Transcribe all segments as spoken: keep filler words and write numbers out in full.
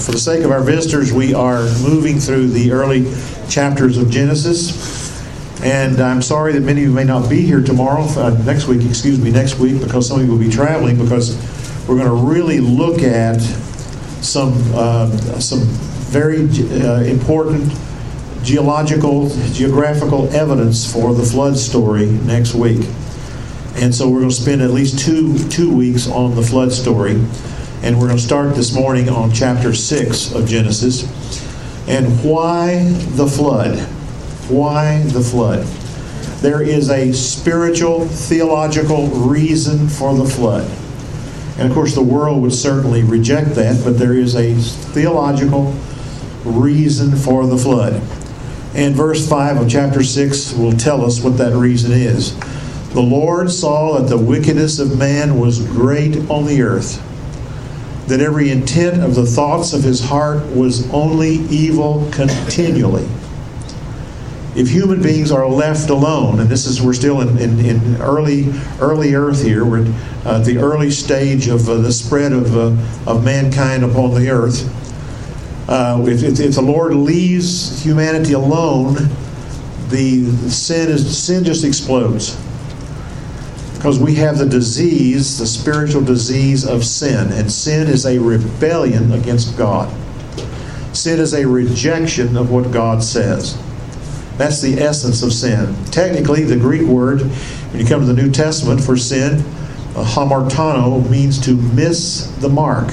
For the sake of our visitors, we are moving through the early chapters of Genesis. And I'm sorry that many of you may not be here tomorrow, uh, next week, excuse me, next week, because some of you will be traveling, because we're going to really look at some, uh, some very uh, important geological, geographical evidence for the flood story next week. And so we're going to spend at least two, two weeks on the flood story. And we're going to start this morning on chapter six of Genesis. And why the flood? Why the flood? There is a spiritual, theological reason for the flood. And of course the world would certainly reject that, but there is a theological reason for the flood. And verse five of chapter six will tell us what that reason is. The Lord saw that the wickedness of man was great on the earth, that every intent of the thoughts of his heart was only evil continually. If human beings are left alone, and this is, we're still in, in, in early early earth here, we're at uh, the early stage of uh, the spread of, uh, of mankind upon the earth. Uh, if, if, if the Lord leaves humanity alone, the sin is sin just explodes. Because we have the disease, the spiritual disease of sin. And sin is a rebellion against God. Sin is a rejection of what God says. That's the essence of sin. Technically, the Greek word, when you come to the New Testament for sin, uh, hamartano, means to miss the mark,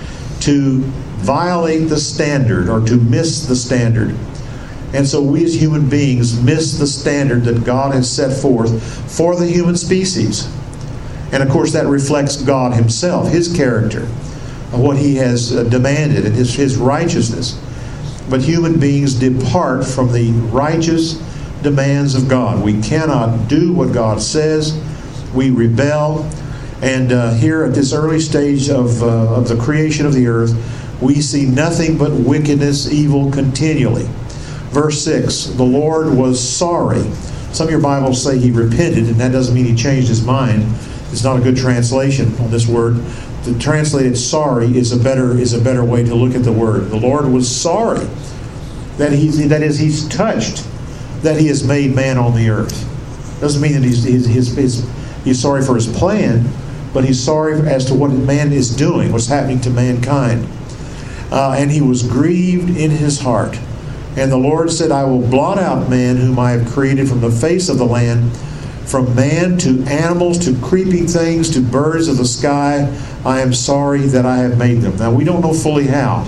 to violate the standard, or to miss the standard. And so we as human beings miss the standard that God has set forth for the human species. And of course that reflects God himself, his character, what he has demanded, and his, his righteousness. But human beings depart from the righteous demands of God. We cannot do what God says. We rebel. And uh, here at this early stage of, uh, of the creation of the earth, we see nothing but wickedness, evil continually. Verse six, the Lord was sorry. Some of your Bibles say he repented, and that doesn't mean he changed his mind. It's not a good translation on this word. To translate it sorry is a better is a better way to look at the word. The Lord was sorry that he's that is he's touched that he has made man on the earth. Doesn't mean that he's he's, he's, he's, he's sorry for his plan, but he's sorry as to what man is doing, what's happening to mankind. Uh, and he was grieved in his heart. And the Lord said, I will blot out man whom I have created from the face of the land, from man to animals to creeping things to birds of the sky. I am sorry that I have made them. Now, we don't know fully how,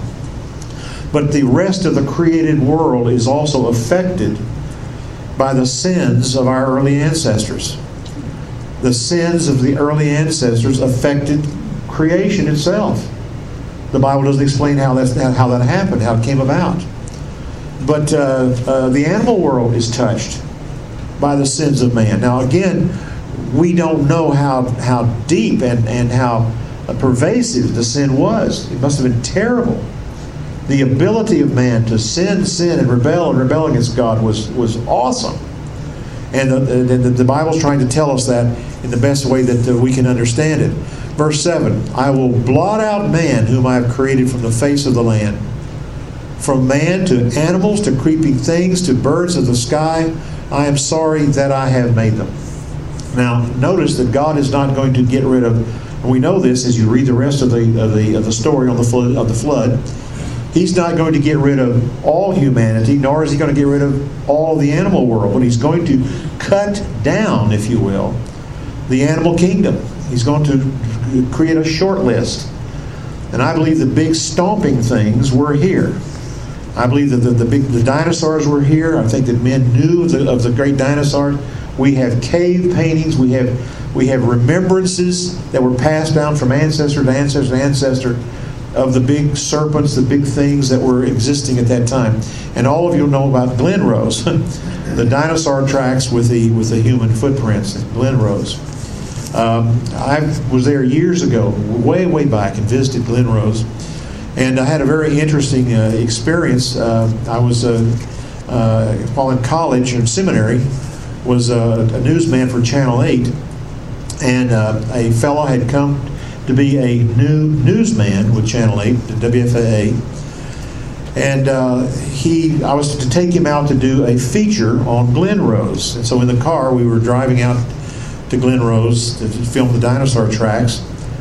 but the rest of the created world is also affected by the sins of our early ancestors. The sins of the early ancestors affected creation itself. The Bible doesn't explain how, that's, how that happened, how it came about. But uh, uh, the animal world is touched by the sins of man. Now again, we don't know how how deep and, and how pervasive the sin was. It must have been terrible. The ability of man to sin, sin, and rebel and rebel against God was, was awesome. And the, the, the Bible's trying to tell us that in the best way that uh, we can understand it. Verse seven, I will blot out man whom I have created from the face of the land. From man to animals to creeping things to birds of the sky, I am sorry that I have made them. Now, notice that God is not going to get rid of, and we know this as you read the rest of the of the of the story on the flood of the flood. He's not going to get rid of all humanity, nor is he going to get rid of all the animal world, but he's going to cut down, if you will, the animal kingdom. He's going to create a short list. And I believe the big stomping things were here. I believe that the, the big the dinosaurs were here. I think that men knew of the, of the great dinosaurs. We have cave paintings. We have we have remembrances that were passed down from ancestor to ancestor to ancestor of the big serpents, the big things that were existing at that time. And all of you know about Glen Rose, the dinosaur tracks with the with the human footprints at Glen Rose. Um, I was there years ago, way way back, and visited Glen Rose. And I had a very interesting uh, experience. Uh, I was, uh, uh, while in college or seminary, was uh, a newsman for Channel eight. And uh, a fellow had come to be a new newsman with Channel eight, the W F A A. And uh, he, I was to take him out to do a feature on Glen Rose. And so in the car, we were driving out to Glen Rose to film the dinosaur tracks.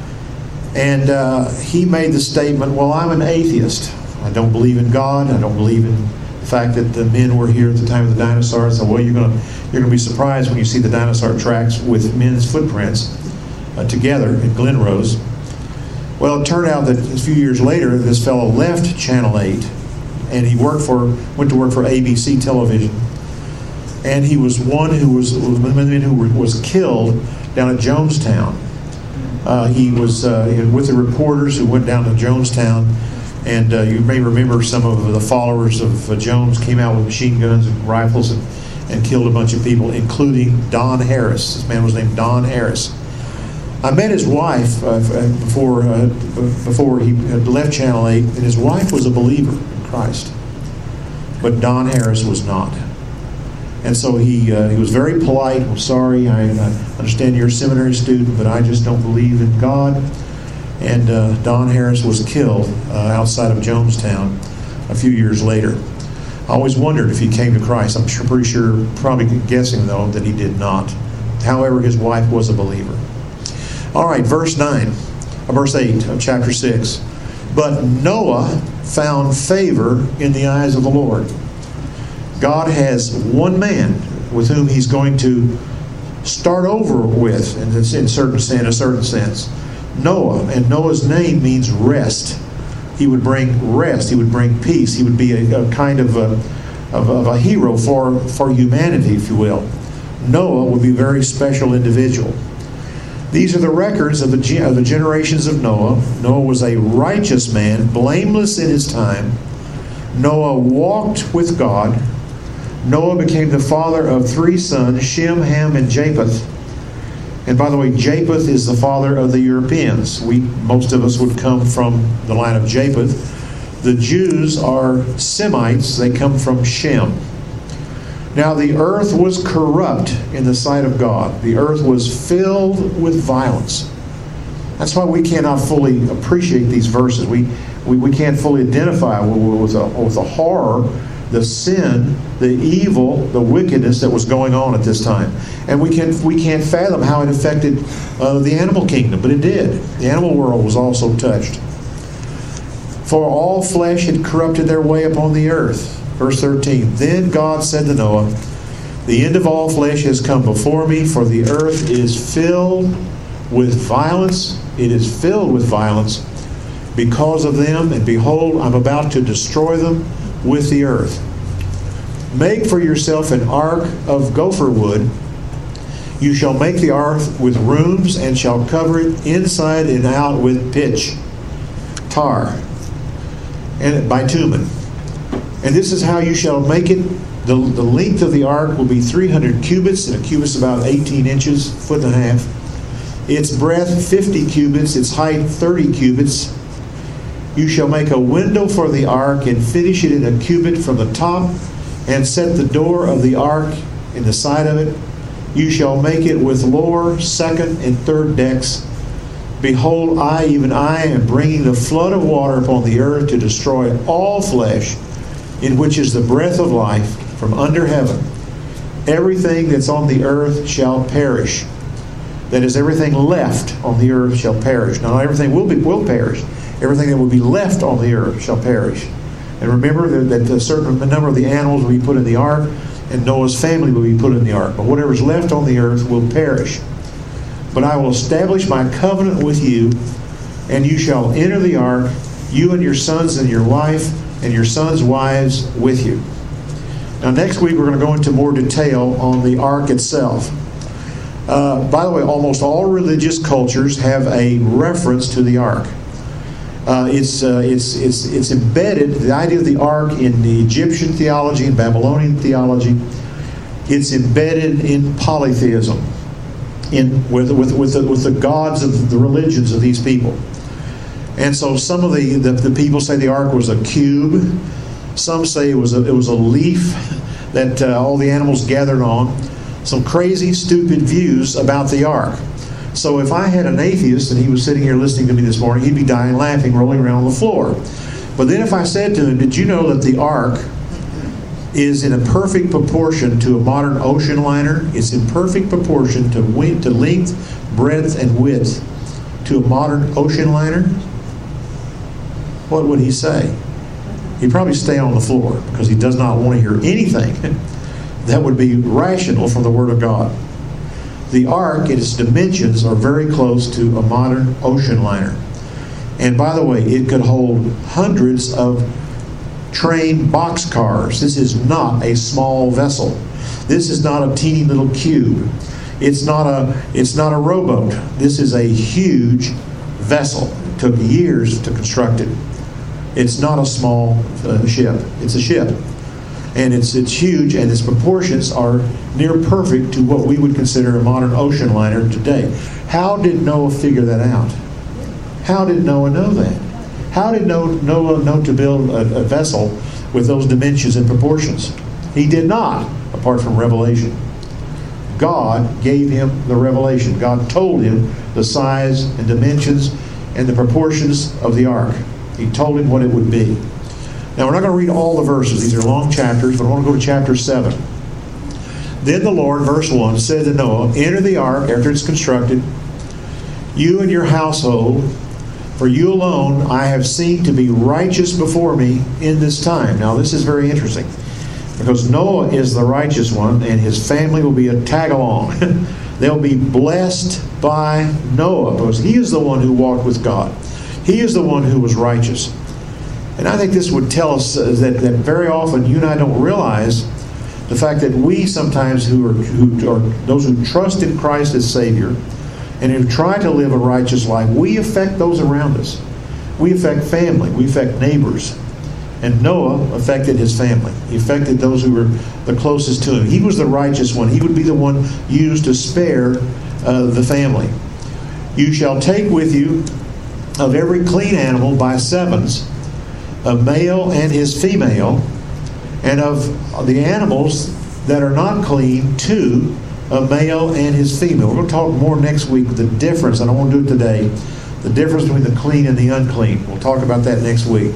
And uh, he made the statement, well, I'm an atheist. I don't believe in God. I don't believe in the fact that the men were here at the time of the dinosaurs. So, well, you're going to you're going to be surprised when you see the dinosaur tracks with men's footprints uh, together at Glen Rose. Well, it turned out that a few years later, this fellow left Channel eight, and he worked for went to work for A B C Television. And he was one who was one of the men who was killed down at Jonestown. Uh, he was uh, with the reporters who went down to Jonestown, and uh, you may remember some of the followers of uh, Jones came out with machine guns and rifles and, and killed a bunch of people, including Don Harris. This man was named Don Harris. I met his wife uh, before uh, before he had left Channel eight, and his wife was a believer in Christ, but Don Harris was not. And so he uh, he was very polite. I'm sorry, I, I understand you're a seminary student, but I just don't believe in God. And uh, Don Harris was killed uh, outside of Jonestown a few years later. I always wondered if he came to Christ. I'm sure, pretty sure, probably guessing though, that he did not. However, his wife was a believer. All right, verse nine, uh, verse eight of chapter six. But Noah found favor in the eyes of the Lord. God has one man with whom he's going to start over with, in, in, certain, in a certain sense. Noah, and Noah's name means rest. He would bring rest. He would bring peace. He would be a, a kind of a, of, of a hero for, for humanity, if you will. Noah would be a very special individual. These are the records of the, of the generations of Noah. Noah was a righteous man, blameless in his time. Noah walked with God. Noah became the father of three sons, Shem, Ham, and Japheth. And by the way, Japheth is the father of the Europeans. We, most of us would come from the line of Japheth. The Jews are Semites. They come from Shem. Now, the earth was corrupt in the sight of God. The earth was filled with violence. That's why we cannot fully appreciate these verses. We we, we can't fully identify with, with, the, with the horror, the sin, the evil, the wickedness that was going on at this time. And we can't, we can't fathom how it affected uh, the animal kingdom, but it did. The animal world was also touched. For all flesh had corrupted their way upon the earth. Verse thirteen, Then God said to Noah, The end of all flesh has come before me, for the earth is filled with violence. It is filled with violence because of them, and behold, I'm about to destroy them with the earth. Make for yourself an ark of gopher wood. You shall make the ark with rooms, and shall cover it inside and out with pitch, tar, and bitumen. And this is how you shall make it. The, the length of the ark will be three hundred cubits, and a cubit is about eighteen inches, foot and a half. Its breadth fifty cubits, its height thirty cubits. You shall make a window for the ark, and finish it in a cubit from the top, and set the door of the ark in the side of it. You shall make it with lower, second, and third decks. Behold, I, even I, am bringing the flood of water upon the earth to destroy all flesh, in which is the breath of life from under heaven. Everything that's on the earth shall perish. That is, everything left on the earth shall perish. Now, not everything will be will perish. Everything that will be left on the earth shall perish. And remember that, that a certain number of the animals will be put in the ark, and Noah's family will be put in the ark. But whatever is left on the earth will perish. But I will establish my covenant with you, and you shall enter the ark, you and your sons and your wife, and your sons' wives with you. Now, next week we're going to go into more detail on the ark itself. Uh, by the way, almost all religious cultures have a reference to the ark. Uh, it's, uh, it's, it's, it's embedded, the idea of the ark, in the Egyptian theology and Babylonian theology. It's embedded in polytheism, in, with, with, with, the, with the gods of the religions of these people. And so some of the, the, the people say the ark was a cube. Some say it was a, it was a leaf that uh, all the animals gathered on. Some crazy, stupid views about the ark. So if I had an atheist and he was sitting here listening to me this morning, he'd be dying laughing, rolling around on the floor. But then if I said to him, did you know that the ark is in a perfect proportion to a modern ocean liner? It's in perfect proportion to width, to length, breadth, and width to a modern ocean liner? What would he say? He'd probably stay on the floor because he does not want to hear anything that would be rational from the Word of God. The ark, its dimensions are very close to a modern ocean liner. And by the way, it could hold hundreds of train boxcars. This is not a small vessel. This is not a teeny little cube. It's not a it's not a rowboat. This is a huge vessel. It took years to construct it. It's not a small uh, ship. It's a ship. And it's it's huge, and its proportions are near perfect to what we would consider a modern ocean liner today. How did Noah figure that out? How did Noah know that? How did Noah know to build a, a vessel with those dimensions and proportions? He did not, apart from revelation. God gave him the revelation. God told him the size and dimensions and the proportions of the ark. He told him what it would be. Now, we're not going to read all the verses. These are long chapters, but I want to go to chapter seven. Then the Lord, verse one, said to Noah, enter the ark after it's constructed, you and your household, for you alone I have seen to be righteous before me in this time. Now, this is very interesting, because Noah is the righteous one, and his family will be a tag-along. They'll be blessed by Noah, because he is the one who walked with God. He is the one who was righteous. And I think this would tell us that, that very often you and I don't realize the fact that we sometimes who are, who are those who trust in Christ as Savior and who try to live a righteous life, we affect those around us. We affect family. We affect neighbors. And Noah affected his family. He affected those who were the closest to him. He was the righteous one. He would be the one used to spare uh, the family. You shall take with you of every clean animal by sevens, a male and his female, and of the animals that are not clean, two, a male and his female. We're going to talk more next week, the difference, and I won't do it today, the difference between the clean and the unclean. We'll talk about that next week.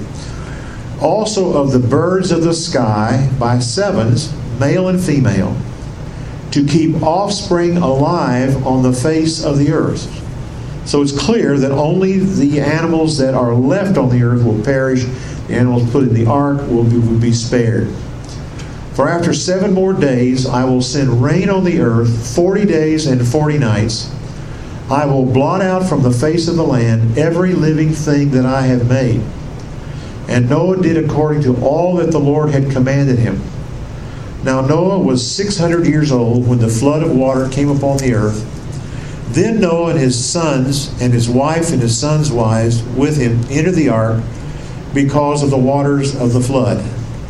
Also of the birds of the sky by sevens, male and female, to keep offspring alive on the face of the earth. So it's clear that only the animals that are left on the earth will perish. The animals put in the ark will be, will be spared. For after seven more days I will send rain on the earth, forty days and forty nights. I will blot out from the face of the land every living thing that I have made. And Noah did according to all that the Lord had commanded him. Now Noah was six hundred years old when the flood of water came upon the earth. Then Noah and his sons and his wife and his sons' wives with him entered the ark because of the waters of the flood.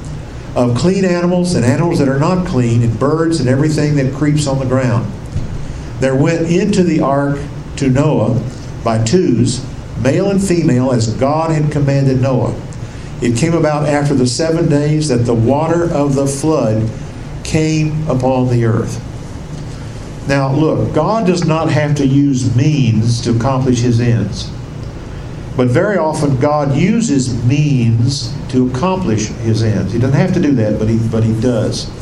Of clean animals and animals that are not clean, and birds and everything that creeps on the ground. There went into the ark to Noah by twos, male and female, as God had commanded Noah. It came about after the seven days that the water of the flood came upon the earth. Now, look, God does not have to use means to accomplish his ends. But very often God uses means to accomplish his ends. He doesn't have to do that, but he but he does.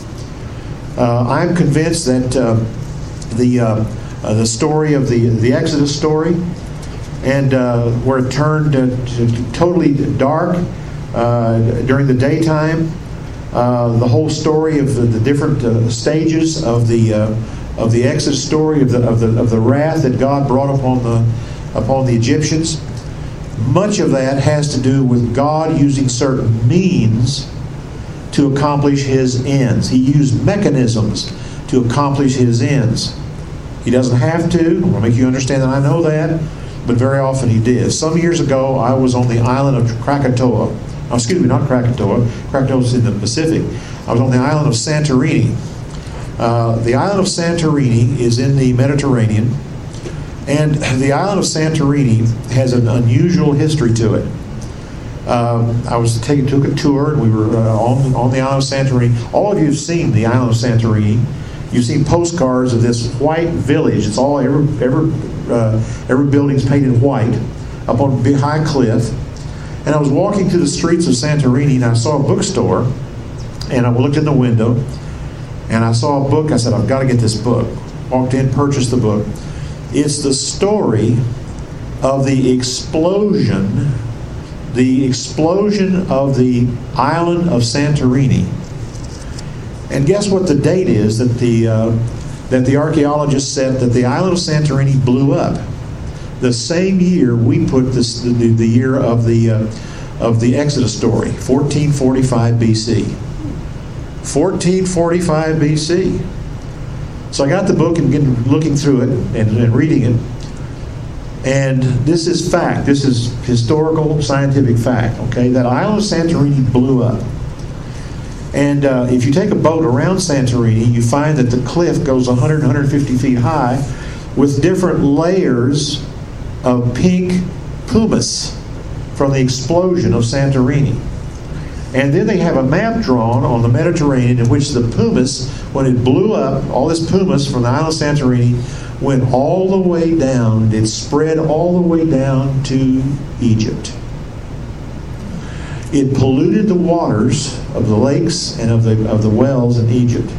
Uh, I'm convinced that uh, the uh, uh, the story of the the Exodus story, and uh, where it turned uh, to totally dark uh, during the daytime, uh, the whole story of the, the different uh, stages of the uh, of the Exodus story of the of the of the wrath that God brought upon the upon the Egyptians. Much of that has to do with God using certain means to accomplish his ends. He used mechanisms to accomplish his ends. He doesn't have to. I'm going to make you understand that I know that, but very often he did. Some years ago, I was on the island of Krakatoa. Oh, excuse me, not Krakatoa. Krakatoa is in the Pacific. I was on the island of Santorini. Uh, the island of Santorini is in the Mediterranean. And the island of Santorini has an unusual history to it. Um, I was taking took a tour, and we were uh, on, on the island of Santorini. All of you have seen the island of Santorini. You've seen postcards of this white village. It's all every every uh, every building's painted white up on a big high cliff, And I was walking through the streets of Santorini, and I saw a bookstore, and I looked in the window, and I saw a book. I said, I've got to get this book. Walked in, purchased the book. It's the story of the explosion, the explosion of the island of Santorini. And guess what the date is that the uh, that the archaeologists said that the island of Santorini blew up? The same year we put this the, the year of the uh, of the Exodus story, fourteen forty-five B C. fourteen forty-five B C. So I got the book and began looking through it and, and reading it. And this is fact. This is historical, scientific fact. Okay, that island of Santorini blew up. And uh, if you take a boat around Santorini, you find that the cliff goes one hundred, one hundred fifty feet high with different layers of pink pumice from the explosion of Santorini. And then they have a map drawn on the Mediterranean in which the pumice, when it blew up, all this pumice from the island of Santorini went all the way down. It spread all the way down to Egypt. It polluted the waters of the lakes and of the of the wells in Egypt.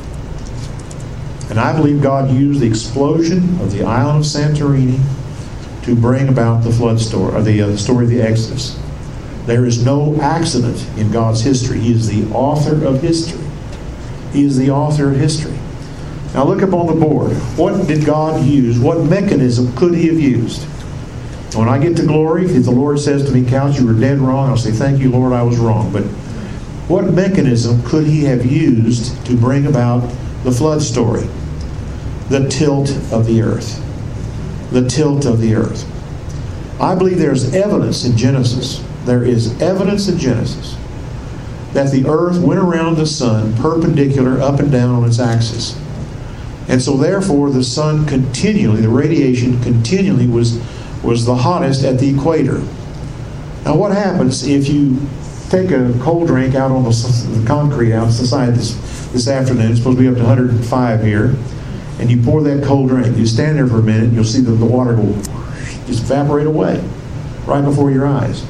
And I believe God used the explosion of the island of Santorini to bring about the flood story, or the, uh, the story of the Exodus. There is no accident in God's history. He is the author of history. He is the author of history. Now look up on the board. What did God use? What mechanism could He have used? When I get to glory, if the Lord says to me, Couch, you were dead wrong, I'll say, thank you, Lord, I was wrong. But what mechanism could He have used to bring about the flood story? The tilt of the earth. The tilt of the earth. I believe there's evidence in Genesis. There is evidence in Genesis that the earth went around the sun perpendicular up and down on its axis. And so therefore the sun continually, the radiation continually was, was the hottest at the equator. Now what happens if you take a cold drink out on the, the concrete outside this, this afternoon? It's supposed to be up to one hundred five here. And you pour that cold drink. You stand there for a minute, and you'll see that the water will just evaporate away right before your eyes.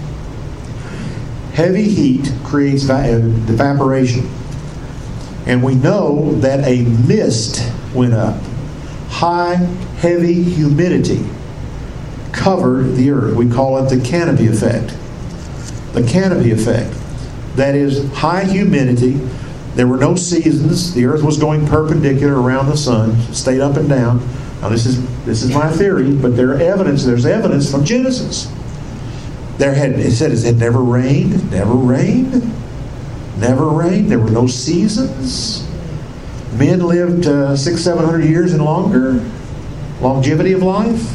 Heavy heat creates evaporation. And we know that a mist went up. High, heavy humidity covered the earth. We call it the canopy effect. The canopy effect. That is high humidity. There were no seasons. The earth was going perpendicular around the sun, stayed up and down. Now this is this is my theory, but there are evidence. There's evidence from Genesis. There had it said it had never rained, never rained, never rained. There were no seasons. Men lived uh, six, seven hundred years and longer. Longevity of life.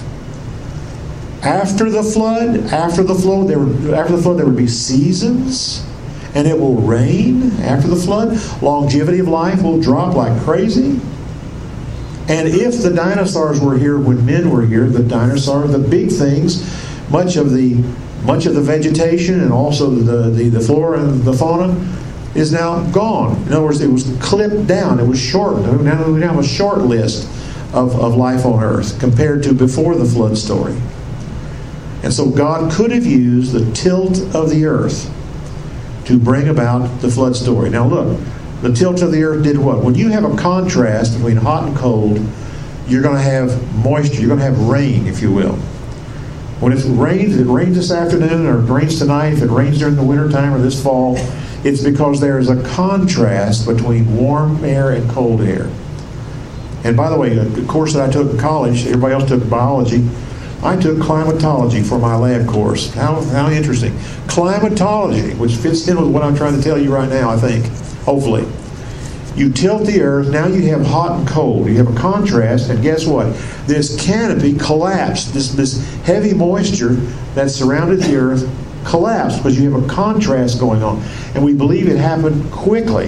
After the flood, after the flood, there were, after the flood there would be seasons. And it will rain after the flood. Longevity of life will drop like crazy. And if the dinosaurs were here when men were here, the dinosaurs, the big things, much of the much of the vegetation and also the, the, the flora and the fauna is now gone. In other words, it was clipped down. It was shortened. Now we have a short list of, of life on earth compared to before the flood story. And so God could have used the tilt of the earth to bring about the flood story. Now look, the tilt of the earth did what? When you have a contrast between hot and cold, you're going to have moisture, you're going to have rain, if you will. When it rains, if it rains this afternoon or it rains tonight, if it rains during the wintertime or this fall, it's because there is a contrast between warm air and cold air. And by the way, the course that I took in college, everybody else took biology, I took climatology for my lab course. How, how interesting. Climatology, which fits in with what I'm trying to tell you right now, I think, hopefully. You tilt the earth, now you have hot and cold. You have a contrast, and guess what? This canopy collapsed. This, this heavy moisture that surrounded the earth collapsed because you have a contrast going on. And we believe it happened quickly,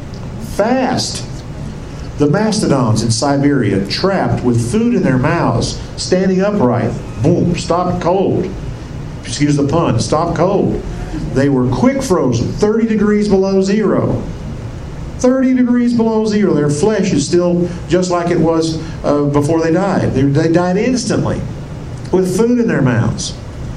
fast. The mastodons in Siberia, trapped with food in their mouths, standing upright, boom, stopped cold. Excuse the pun, stopped cold. They were quick frozen, thirty degrees below zero. thirty degrees below zero. Their flesh is still just like it was uh, before they died. They, they died instantly with food in their mouths.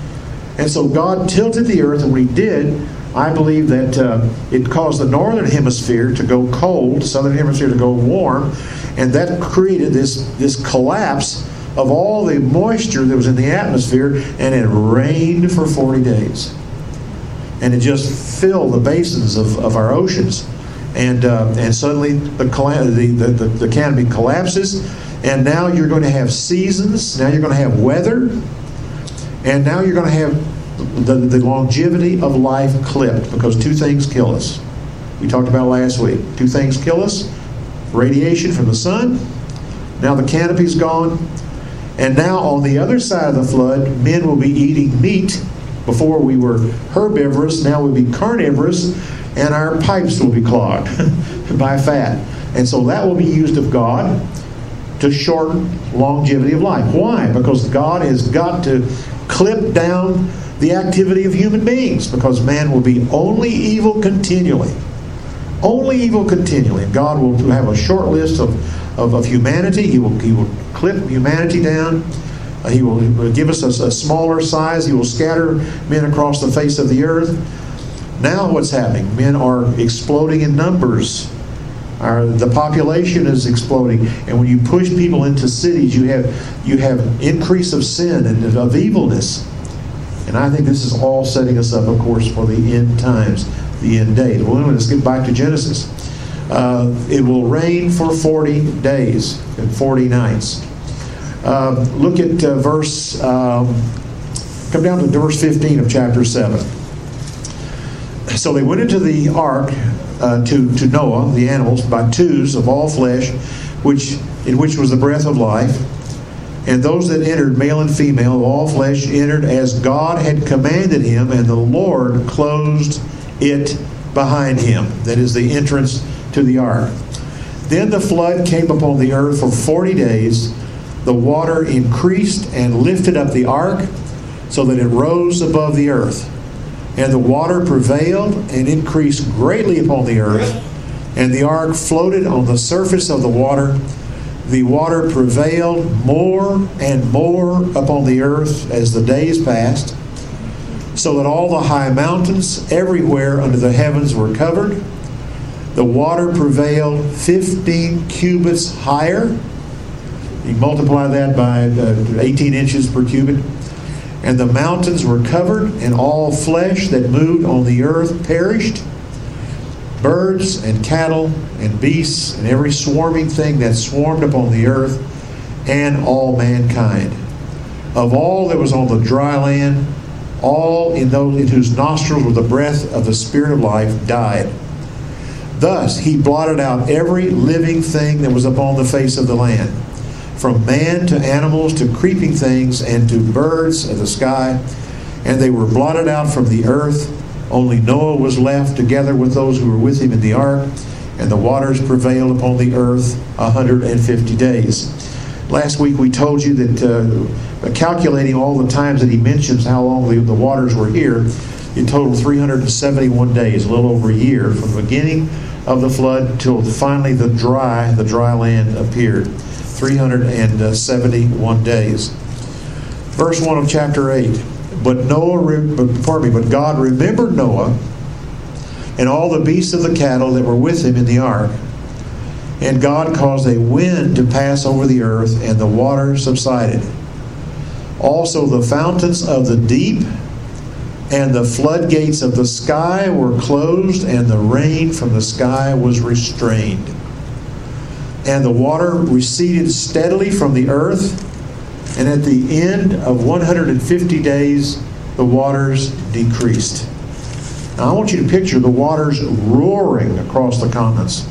And so God tilted the earth, and when He did, I believe that uh, it caused the northern hemisphere to go cold, southern hemisphere to go warm, and that created this, this collapse of all the moisture that was in the atmosphere, and it rained for forty days. And it just filled the basins of, of our oceans. And uh, and suddenly the, the, the, the canopy collapses, and now you're going to have seasons, now you're going to have weather, and now you're going to have the, the longevity of life clipped, because two things kill us. We talked about last week. Two things kill us. Radiation from the sun. Now the canopy's gone. And now on the other side of the flood, men will be eating meat. Before we were herbivorous, now we'll be carnivorous, and our pipes will be clogged by fat. And so that will be used of God to shorten longevity of life. Why? Because God has got to clip down the activity of human beings, because man will be only evil continually. Only evil continually. And God will have a short list of, of, of humanity. He will, he will clip humanity down. Uh, he will give us a, a smaller size. He will scatter men across the face of the earth. Now what's happening? Men are exploding in numbers. Our, the population is exploding. And when you push people into cities, you have you have increase of sin and of evilness. And I think this is all setting us up, of course, for the end times, the end days. Well, let's get back to Genesis. Uh, it will rain for forty days and forty nights. Uh, look at uh, verse, um, come down to verse fifteen of chapter seven. So they went into the ark uh, to, to Noah, the animals, by twos of all flesh, which in which was the breath of life. And those that entered, male and female, of all flesh, entered as God had commanded him, and the Lord closed it behind him. That is the entrance to the ark. Then the flood came upon the earth for forty days. The water increased and lifted up the ark so that it rose above the earth. And the water prevailed and increased greatly upon the earth, and the ark floated on the surface of the water. The water prevailed more and more upon the earth as the days passed, so that all the high mountains everywhere under the heavens were covered. The water prevailed fifteen cubits higher. You multiply that by uh, eighteen inches per cubit. And the mountains were covered, and all flesh that moved on the earth perished. Birds and cattle and beasts and every swarming thing that swarmed upon the earth, and all mankind. Of all that was on the dry land, all in those in whose nostrils was the breath of the Spirit of life died. Thus he blotted out every living thing that was upon the face of the land, from man to animals to creeping things and to birds of the sky, and they were blotted out from the earth. Only Noah was left together with those who were with him in the ark, and the waters prevailed upon the earth one hundred fifty days. Last week we told you that uh, calculating all the times that he mentions how long the, the waters were here, it totaled three hundred seventy-one days, a little over a year, from the beginning of the flood till finally the dry, the dry land appeared. three hundred seventy-one days. Verse one of chapter eight. But Noah, pardon me, but God remembered Noah and all the beasts of the cattle that were with him in the ark. And God caused a wind to pass over the earth, and the water subsided. Also the fountains of the deep and the floodgates of the sky were closed, and the rain from the sky was restrained. And the water receded steadily from the earth, and at the end of one hundred fifty days, the waters decreased. Now I want you to picture the waters roaring across the continents.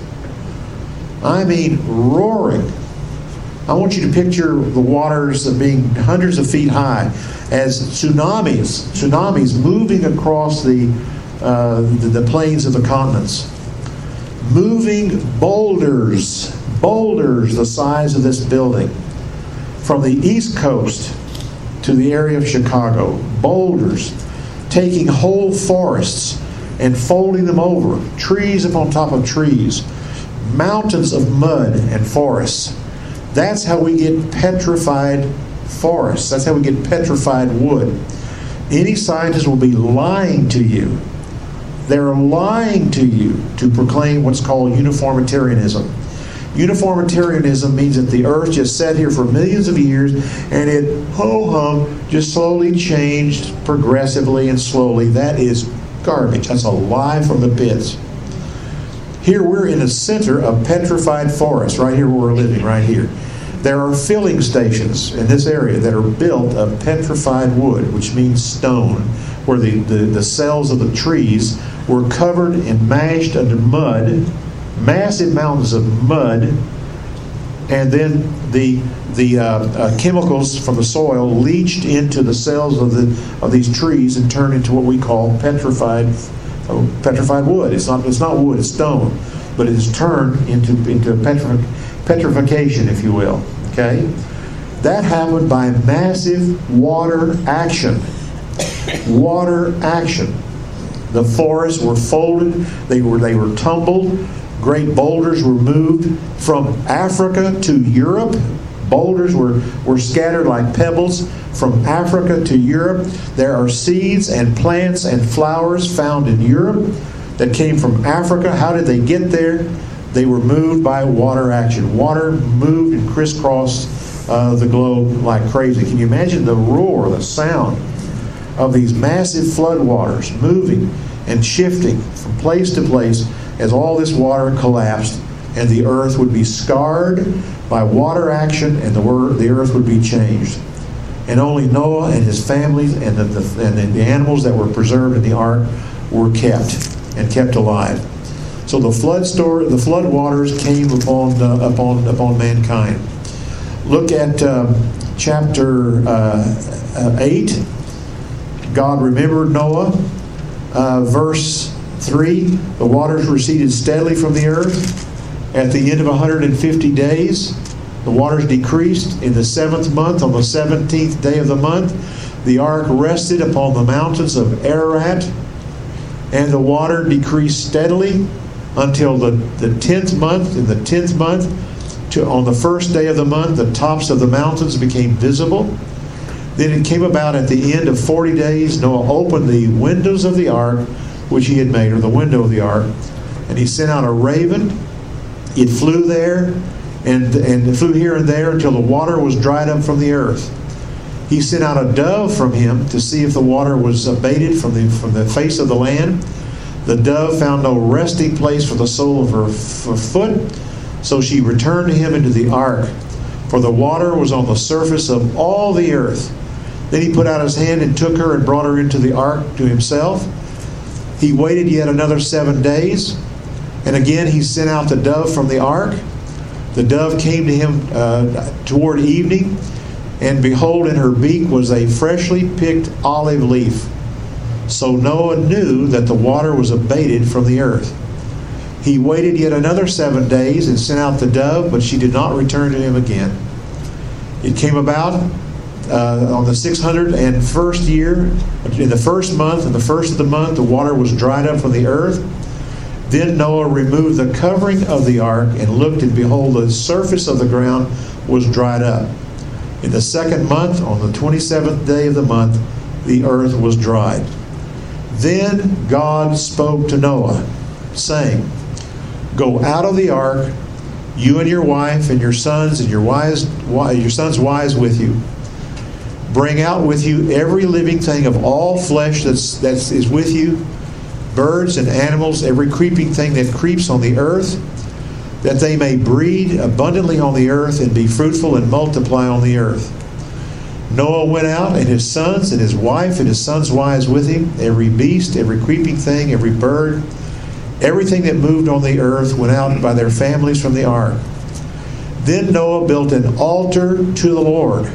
I mean roaring. I want you to picture the waters being hundreds of feet high as tsunamis, tsunamis moving across the, uh, the, the plains of the continents. Moving boulders, boulders the size of this building, from the East Coast to the area of Chicago. Boulders taking whole forests and folding them over, trees upon top of trees, mountains of mud and forests. That's how we get petrified forests. That's how we get petrified wood. Any scientist will be lying to you. They're lying to you to proclaim what's called uniformitarianism. Uniformitarianism means that the earth just sat here for millions of years and it, ho-hum, just slowly changed progressively and slowly. That is garbage. That's a lie from the pits. Here we're in the center of petrified forest, right here where we're living, right here. There are filling stations in this area that are built of petrified wood, which means stone, where the, the, the cells of the trees were covered and mashed under mud, massive mountains of mud, and then the the uh, uh, chemicals from the soil leached into the cells of the of these trees and turned into what we call petrified uh, petrified wood. It's not it's not wood, it's stone, but it is turned into into petri- petrification, if you will. Okay, that happened by massive water action. Water action. The forests were folded. They were they were tumbled. Great boulders were moved from Africa to Europe. Boulders were, were scattered like pebbles from Africa to Europe. There are seeds and plants and flowers found in Europe that came from Africa. How did they get there? They were moved by water action. Water moved and crisscrossed uh, the globe like crazy. Can you imagine the roar, the sound of these massive floodwaters moving and shifting from place to place as all this water collapsed, and the earth would be scarred by water action, and the, word, the earth would be changed. And only Noah and his family and the, the, and the animals that were preserved in the ark were kept and kept alive. So the flood story, the flood waters came upon uh, upon upon mankind. Look at um, chapter uh, uh, eight. God remembered Noah. Uh, verse three, the waters receded steadily from the earth. At the end of one hundred fifty days, the waters decreased. In the seventh month, on the seventeenth day of the month, the ark rested upon the mountains of Ararat, and the water decreased steadily until the, the tenth month. In the tenth month, to, on the first day of the month, the tops of the mountains became visible. Then it came about at the end of forty days, Noah opened the windows of the ark which he had made, or the window of the ark, and he sent out a raven. It flew there, and, and it flew here and there until the water was dried up from the earth. He sent out a dove from him to see if the water was abated from the, from the face of the land. The dove found no resting place for the sole of her f- foot, so she returned to him into the ark, for the water was on the surface of all the earth. Then he put out his hand and took her and brought her into the ark to himself. He waited yet another seven days, and again he sent out the dove from the ark. The dove came to him uh, toward evening, and behold, in her beak was a freshly picked olive leaf. So Noah knew that the water was abated from the earth. He waited yet another seven days and sent out the dove, but she did not return to him again. It came about uh, on the six hundred first year, in the first month, in the first of the month, the water was dried up from the earth. Then Noah removed the covering of the ark and looked, and behold, the surface of the ground was dried up. In the second month, on the twenty-seventh day of the month, the earth was dried. Then God spoke to Noah, saying, "Go out of the ark, you and your wife and your sons and your wives, your sons' wives with you. Bring out with you every living thing of all flesh that's that is with you, birds and animals, every creeping thing that creeps on the earth, that they may breed abundantly on the earth and be fruitful and multiply on the earth." Noah went out, and his sons and his wife and his sons' wives with him. Every beast, every creeping thing, every bird, everything that moved on the earth went out by their families from the ark. Then Noah built an altar to the Lord.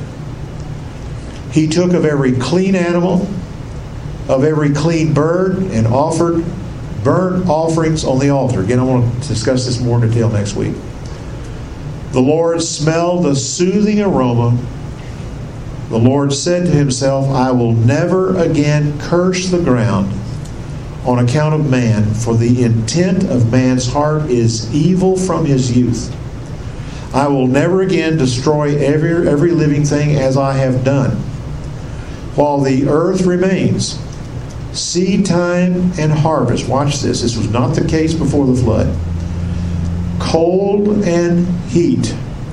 He took of every clean animal, of every clean bird, and offered burnt offerings on the altar. Again, I want to discuss this more in detail next week. The Lord smelled the soothing aroma. The Lord said to himself, "I will never again curse the ground on account of man, for the intent of man's heart is evil from his youth. I will never again destroy every, every living thing as I have done." while the earth remains, seed time and harvest. Watch this. This was not the case before the flood. Cold and heat,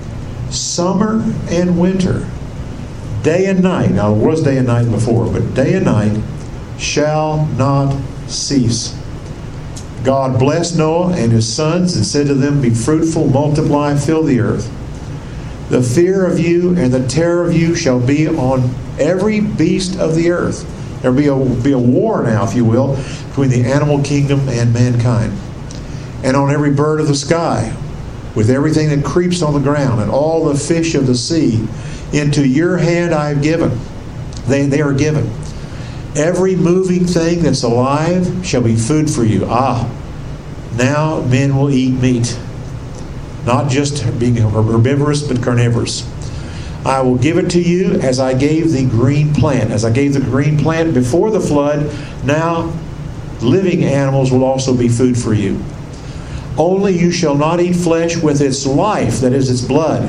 summer and winter, day and night. Now, it was day and night before, but day and night shall not cease. God blessed Noah and his sons and said to them, be fruitful, multiply, fill the earth. The fear of you and the terror of you shall be on every beast of the earth. There will be a, be a war now, if you will, between the animal kingdom and mankind. And on every bird of the sky, with everything that creeps on the ground, and all the fish of the sea, into your hand I have given. They, they are given. Every moving thing that's alive shall be food for you. Ah, now men will eat meat. Not just being herbivorous, but carnivorous. I will give it to you as I gave the green plant. As I gave the green plant before the flood, now living animals will also be food for you. Only you shall not eat flesh with its life, that is its blood.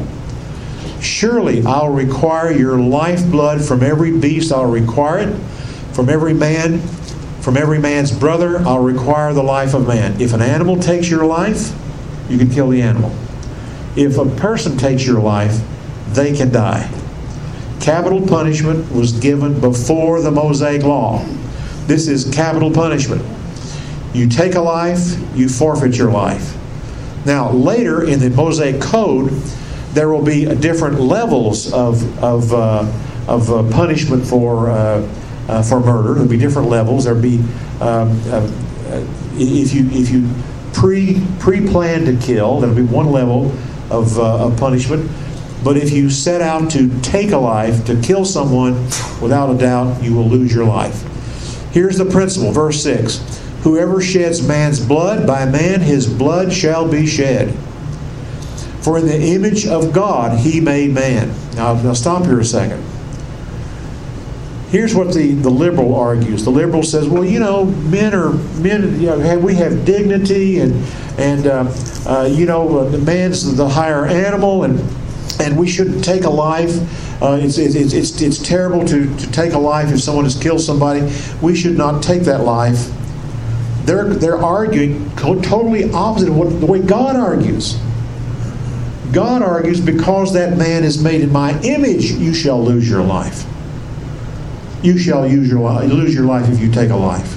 Surely I'll require your lifeblood from every beast. I'll require it from every man, from every man's brother. I'll require the life of man. If an animal takes your life, you can kill the animal. If a person takes your life, they can die. Capital punishment was given before the Mosaic Law. This is capital punishment. You take a life, you forfeit your life. Now, later in the Mosaic Code, there will be different levels of of uh, of uh, punishment for uh, uh, for murder. There'll be different levels. There'll be um, uh, if you if you pre pre plan to kill, there'll be one level of uh, of punishment. But if you set out to take a life, to kill someone, without a doubt, you will lose your life. Here's the principle, verse six. Whoever sheds man's blood, by man his blood shall be shed. For in the image of God he made man. Now, now stop here a second. Here's what the, the liberal argues. The liberal says, well, you know, men are, men. You know, we have dignity, and, and uh, uh, you know, the man's the higher animal, and and we shouldn't take a life. Uh, it's, it's, it's, it's terrible to, to take a life if someone has killed somebody. We should not take that life. They're, they're arguing totally opposite of what, the way God argues. God argues, because that man is made in my image, you shall lose your life. You shall use your life, lose your life if you take a life.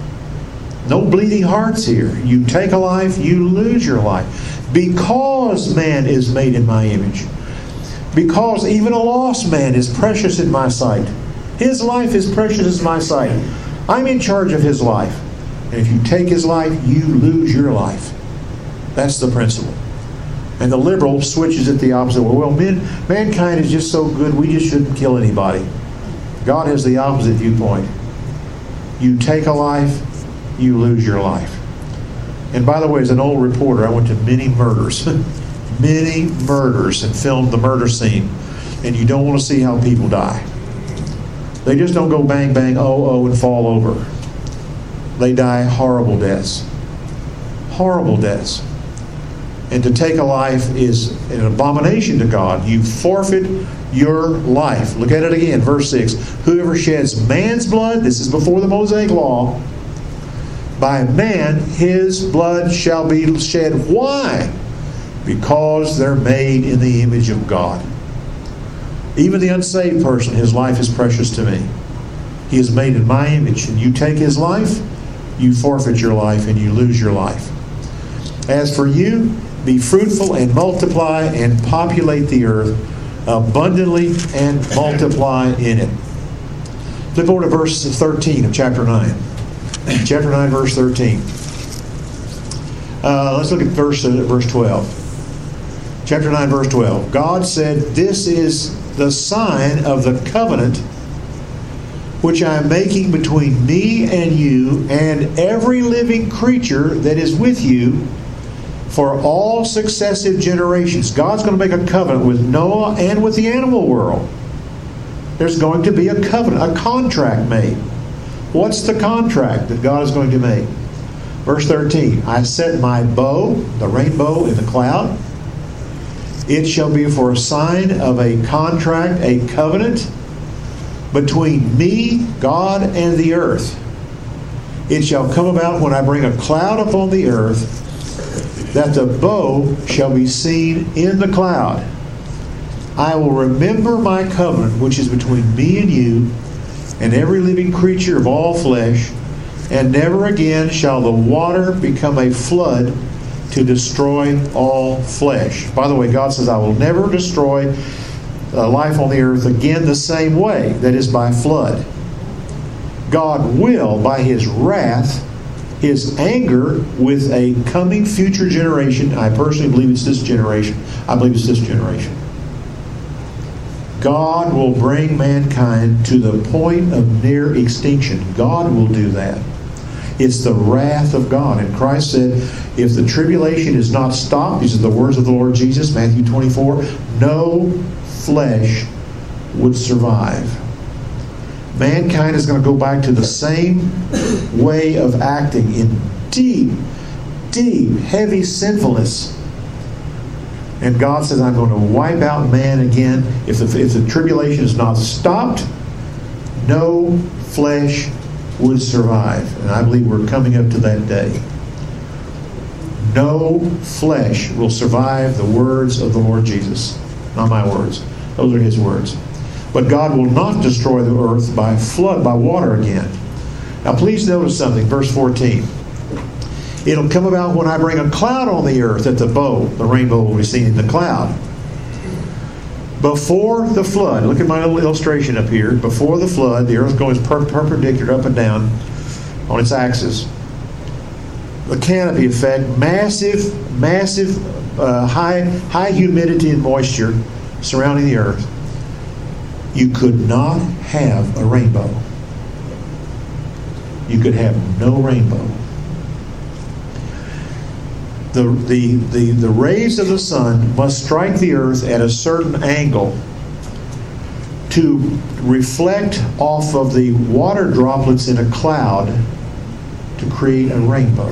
No bleeding hearts here. You take a life, you lose your life. Because man is made in my image. Because even a lost man is precious in my sight. His life is precious in my sight. I'm in charge of his life. And if you take his life, you lose your life. That's the principle. And the liberal switches it the opposite way. Well, men, mankind is just so good, we just shouldn't kill anybody. God has the opposite viewpoint. You take a life, you lose your life. And by the way, as an old reporter, I went to many murders. many murders and filmed the murder scene. And you don't want to see how people die. They just don't go bang, bang, oh, oh, and fall over. They die horrible deaths. Horrible deaths. And to take a life is an abomination to God. You forfeit your life. Look at it again, verse six. Whoever sheds man's blood, this is before the Mosaic Law, by man his blood shall be shed. Why? Because they're made in the image of God. Even the unsaved person, his life is precious to me. He is made in my image. And you take his life, you forfeit your life and you lose your life. As for you, be fruitful and multiply and populate the earth abundantly and multiply in it. Flip over to verse thirteen of chapter nine. Chapter nine, verse thirteen. Uh, let's look at verse, uh, verse twelve. Chapter nine, verse twelve. God said, "This is the sign of the covenant which I am making between me and you and every living creature that is with you for all successive generations." God's going to make a covenant with Noah and with the animal world. There's going to be a covenant, a contract made. What's the contract that God is going to make? Verse thirteen, I set my bow, the rainbow in the cloud. It shall be for a sign of a contract, a covenant between me, God, and the earth. It shall come about when I bring a cloud upon the earth, that the bow shall be seen in the cloud. I will remember my covenant, which is between me and you, and every living creature of all flesh, and never again shall the water become a flood to destroy all flesh. By the way, God says, I will never destroy uh, life on the earth again the same way, that is by flood. God will, by His wrath, His anger with a coming future generation. I personally believe it's this generation. I believe it's this generation. God will bring mankind to the point of near extinction. God will do that. It's the wrath of God. And Christ said, if the tribulation is not stopped, these are the words of the Lord Jesus, Matthew twenty-four, no flesh would survive. Mankind is going to go back to the same way of acting in deep, deep, heavy sinfulness. And God says, I'm going to wipe out man again. If the, if the tribulation is not stopped, no flesh would survive. And I believe we're coming up to that day. No flesh will survive the words of the Lord Jesus. Not my words. Those are His words. But God will not destroy the earth by flood, by water again. Now please notice something, verse fourteen. It'll come about when I bring a cloud on the earth that the bow, the rainbow will be seen in the cloud. Before the flood, look at my little illustration up here. Before the flood, the earth goes per- perpendicular up and down on its axis. The canopy effect, massive, massive, uh, high, high humidity and moisture surrounding the earth. You could not have a rainbow. You could have no rainbow. The, the, the, the rays of the sun must strike the earth at a certain angle to reflect off of the water droplets in a cloud to create a rainbow.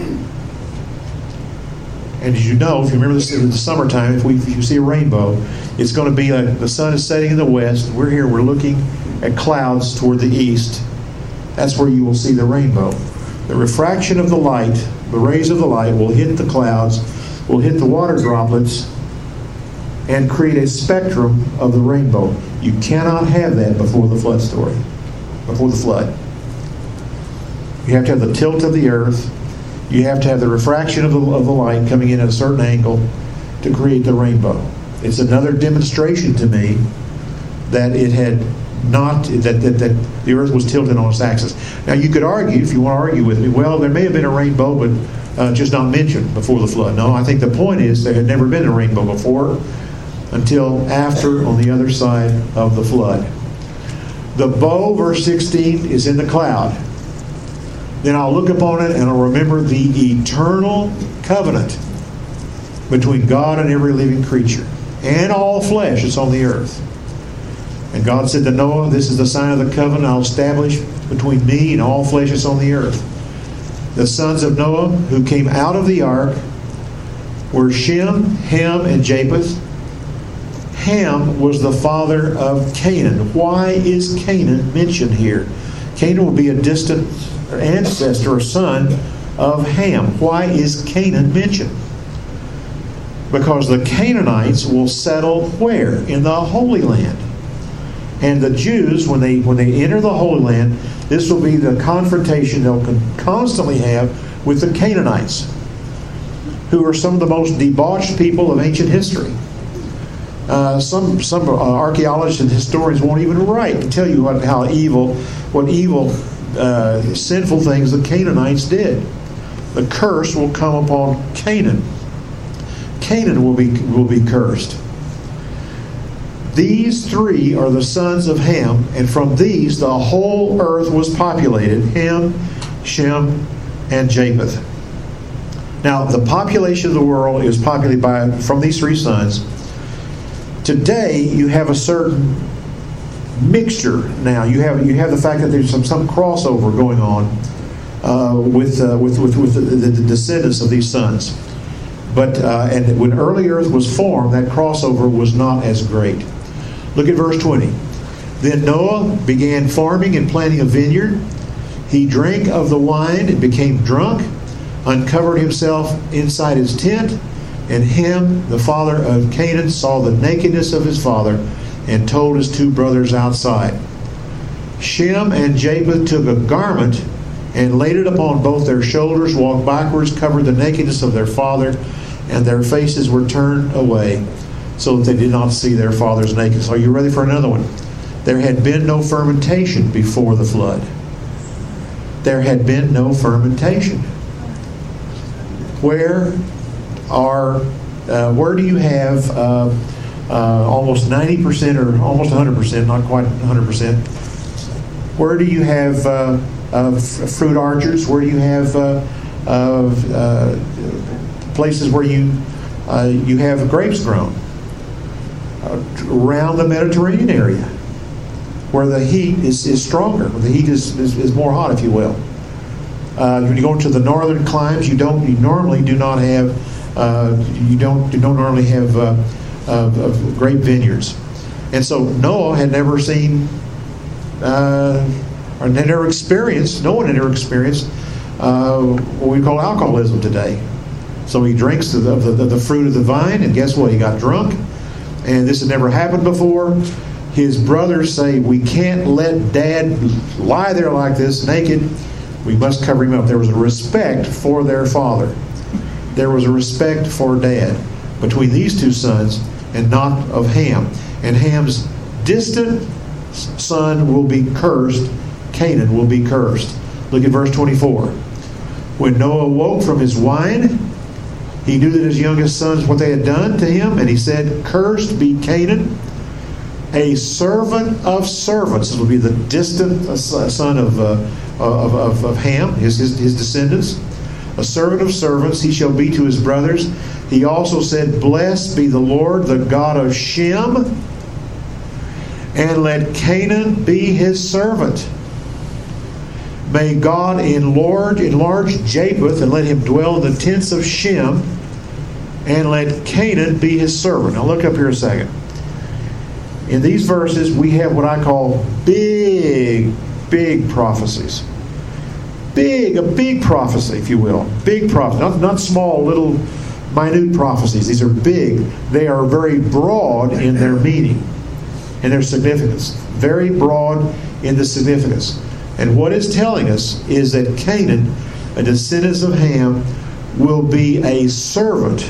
And as you know, if you remember this in the summertime, if, we, if you see a rainbow, it's going to be like the sun is setting in the west. We're here, we're looking at clouds toward the east. That's where you will see the rainbow. The refraction of the light, the rays of the light will hit the clouds, will hit the water droplets, and create a spectrum of the rainbow. You cannot have that before the flood story, before the flood. You have to have the tilt of the earth. You have to have the refraction of the, of the light coming in at a certain angle to create the rainbow. It's another demonstration to me that it had not, that, that, that the earth was tilted on its axis. Now you could argue, if you want to argue with me, well, there may have been a rainbow, but uh, just not mentioned before the flood. No, I think the point is there had never been a rainbow before until after, on the other side of the flood. The bow, verse sixteen, is in the cloud. Then I'll look upon it and I'll remember the eternal covenant between God and every living creature and all flesh that's on the earth. And God said to Noah, this is the sign of the covenant I'll establish between me and all flesh that's on the earth. The sons of Noah who came out of the ark were Shem, Ham, and Japheth. Ham was the father of Canaan. Why is Canaan mentioned here? Canaan will be a distant ancestor or son of Ham. Why is Canaan mentioned? Because the Canaanites will settle where? In the Holy Land. And the Jews, when they when they enter the Holy Land, this will be the confrontation they'll constantly have with the Canaanites, who are some of the most debauched people of ancient history. Uh, some some uh, archaeologists and historians won't even write to tell you what, how evil, what evil, uh, sinful things the Canaanites did. The curse will come upon Canaan. Canaan will be will be cursed. These three are the sons of Ham, and from these the whole earth was populated: Ham, Shem, and Japheth. Now, the population of the world is populated by from these three sons. Today, you have a certain mixture. Now, you have you have the fact that there's some some crossover going on uh, with, uh, with with with the, the, the descendants of these sons. But uh, and when early earth was formed, that crossover was not as great. Look at verse twenty. Then Noah began farming and planting a vineyard. He drank of the wine and became drunk, uncovered himself inside his tent, and Ham, the father of Canaan, saw the nakedness of his father and told his two brothers outside. Shem and Japheth took a garment and laid it upon both their shoulders, walked backwards, covered the nakedness of their father, and their faces were turned away, so that they did not see their father's nakedness. Are you ready for another one? There had been no fermentation before the flood. There had been no fermentation. Where are, uh, where do you have uh, uh, almost ninety percent or almost one hundred percent, not quite one hundred percent, where do you have uh, uh, fruit orchards? Where do you have uh, uh, uh, places where you uh, you have grapes grown? Uh, around the Mediterranean area, where the heat is, is stronger, where the heat is, is, is more hot, if you will. Uh, when you go into the northern climes, you don't you normally do not have uh, you don't you don't normally have uh, uh, grape vineyards, and so Noah had never seen uh, or had never experienced. No one had ever experienced uh, what we call alcoholism today. So he drinks the, the the the fruit of the vine, and guess what? He got drunk, and this had never happened before. His brothers say, "We can't let Dad lie there like this, naked. We must cover him up." There was a respect for their father. There was a respect for Dad between these two sons, and not of Ham. And Ham's distant son will be cursed. Canaan will be cursed. Look at verse twenty-four. When Noah awoke from his wine, he knew that his youngest sons, what they had done to him, and he said, "Cursed be Canaan, a servant of servants." This will be the distant son of, uh, of, of, of Ham, his, his, his descendants. "A servant of servants he shall be to his brothers." He also said, "Blessed be the Lord, the God of Shem, and let Canaan be his servant. May God enlarge, enlarge Japheth, and let him dwell in the tents of Shem, and let Canaan be his servant." Now look up here a second. In these verses, we have what I call big, big prophecies. Big, a big prophecy, if you will. Big prophecy, not, not small, little, minute prophecies. These are big. They are very broad in their meaning and their significance. Very broad in the significance. And what it's telling us is that Canaan, a descendant of Ham, will be a servant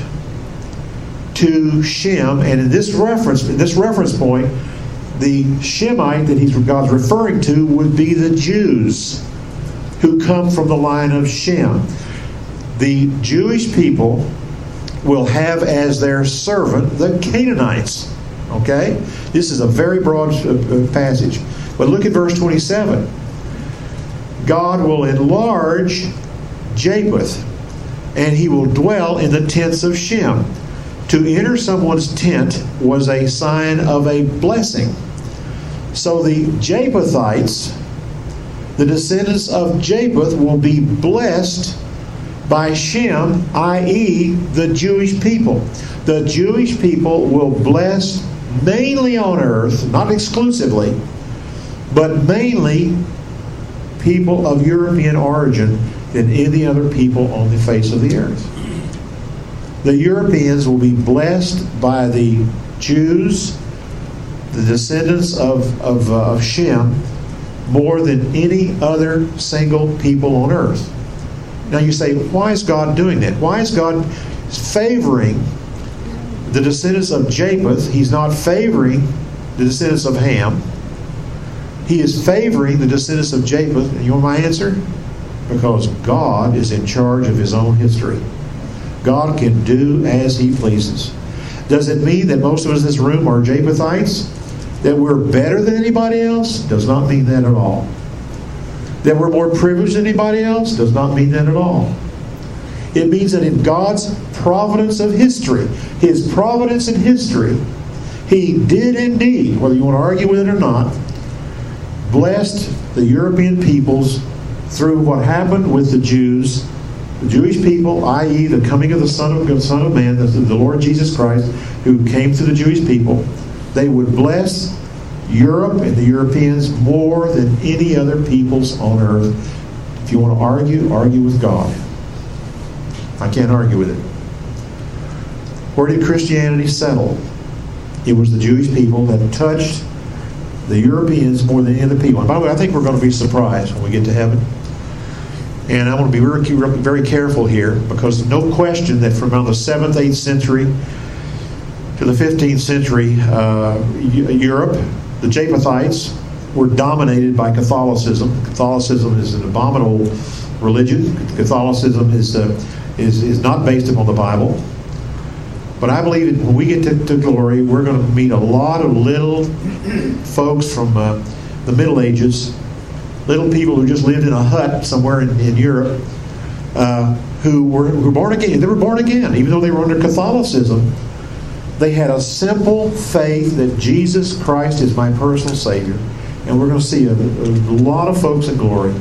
to Shem. And in this reference, in this reference point, the Shemite that he's God's referring to would be the Jews who come from the line of Shem. The Jewish people will have as their servant the Canaanites. Okay? This is a very broad passage. But look at verse twenty-seven. God will enlarge Japheth, and he will dwell in the tents of Shem. To enter someone's tent was a sign of a blessing. So the Japhethites, the descendants of Japheth, will be blessed by Shem, that is the Jewish people. The Jewish people will bless mainly on earth, not exclusively, but mainly people of European origin than any other people on the face of the earth. The Europeans will be blessed by the Jews, the descendants of, of, uh, of Shem, more than any other single people on earth. Now you say, why is God doing that? Why is God favoring the descendants of Japheth? He's not favoring the descendants of Ham. He is favoring the descendants of Japheth. And you want my answer? Because God is in charge of his own history. God can do as he pleases. Does it mean that most of us in this room are Japhethites? That we're better than anybody else? Does not mean that at all. That we're more privileged than anybody else? Does not mean that at all. It means that in God's providence of history, his providence in history, he did indeed, whether you want to argue with it or not, blessed the European peoples through what happened with the Jews, the Jewish people, that is the coming of the Son of, Son of Man, the, the Lord Jesus Christ, who came to the Jewish people. They would bless Europe and the Europeans more than any other peoples on earth. If you want to argue, argue with God. I can't argue with it. Where did Christianity settle? It was the Jewish people that touched the Europeans more than any other people. And by the way, I think we're going to be surprised when we get to heaven. And I want to be very, very careful here, because no question that from around the seventh, eighth century to the fifteenth century, uh, Europe, the Japhethites were dominated by Catholicism. Catholicism is an abominable religion. Catholicism is uh, is is not based upon the Bible. But I believe that when we get to, to glory, we're going to meet a lot of little folks from uh, the Middle Ages, little people who just lived in a hut somewhere in, in Europe, uh, who were, who were born again. They were born again, even though they were under Catholicism. They had a simple faith that Jesus Christ is my personal Savior. And we're going to see a, a lot of folks in glory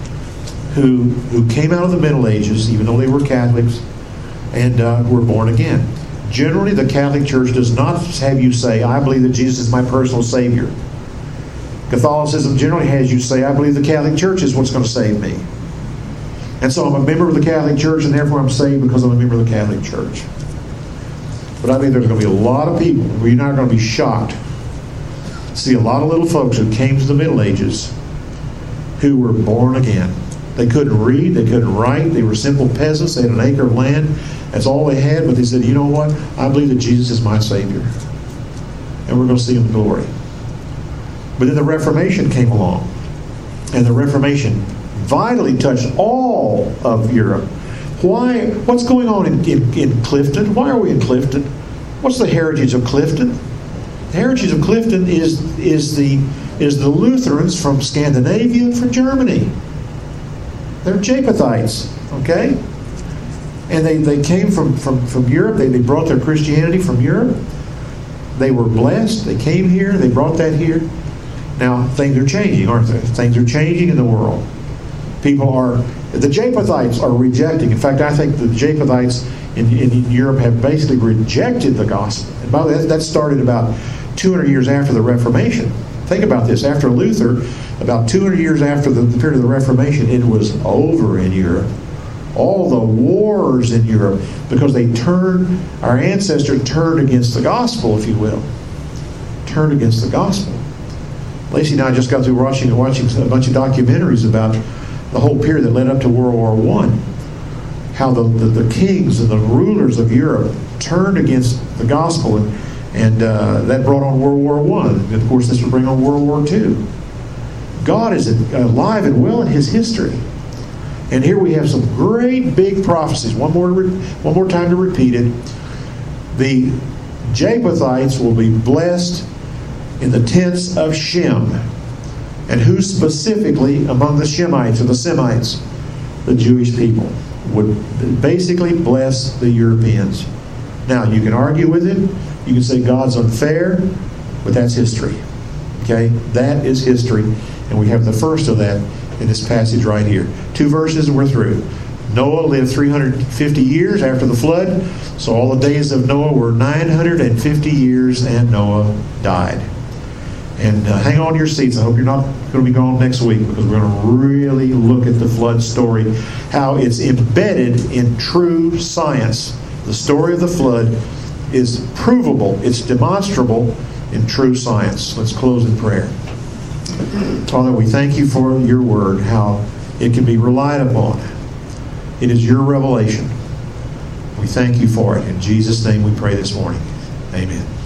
who who came out of the Middle Ages, even though they were Catholics, and uh, were born again. Generally, the Catholic Church does not have you say, I believe that Jesus is my personal Savior. Catholicism generally has you say, I believe the Catholic Church is what's going to save me. And so I'm a member of the Catholic Church, and therefore I'm saved because I'm a member of the Catholic Church. But I think there's going to be a lot of people where you're not going to be shocked. See a lot of little folks who came to the Middle Ages who were born again. They couldn't read, they couldn't write, they were simple peasants, they had an acre of land. That's all they had, but they said, you know what? I believe that Jesus is my Savior. And we're going to see Him in glory. But then the Reformation came along. And the Reformation vitally touched all of Europe. Why? What's going on in, in, in Clifton? Why are we in Clifton? What's the heritage of Clifton? The heritage of Clifton is, is, the, is the Lutherans from Scandinavia, from Germany. They're Japhethites, okay? And they, they came from, from, from Europe. They, they brought their Christianity from Europe. They were blessed. They came here. They brought that here. Now, things are changing, aren't they? Things are changing in the world. People are, the Japhethites are rejecting. In fact, I think the Japhethites in, in Europe have basically rejected the gospel. And by the way, that, that started about two hundred years after the Reformation. Think about this. After Luther, about two hundred years after the, the period of the Reformation, it was over in Europe. All the wars in Europe, because they turned, our ancestors turned against the gospel, if you will. Turned against the gospel. Lacey and I just got through watching, watching a bunch of documentaries about the whole period that led up to World War One. How the, the, the kings and the rulers of Europe turned against the gospel, and, and uh, that brought on World War One. And of course, this would bring on World War Two. God is alive and well in His history. And here we have some great big prophecies. One more, one more time to repeat it. The Japhethites will be blessed in the tents of Shem. And who specifically among the Shemites or the Semites? The Jewish people would basically bless the Europeans. Now, you can argue with it. You can say God's unfair, but that's history. Okay? That is history. And we have the first of that in this passage right here. Two verses and we're through. Noah lived three hundred fifty years after the flood. So all the days of Noah were nine hundred fifty years, and Noah died. And uh, hang on to your seats. I hope you're not going to be gone next week, because we're going to really look at the flood story, how it's embedded in true science. The story of the flood is provable. It's demonstrable in true science. Let's close in prayer. Father, we thank you for your word, how it can be relied upon. It is your revelation. We thank you for it. In Jesus' name we pray this morning. Amen.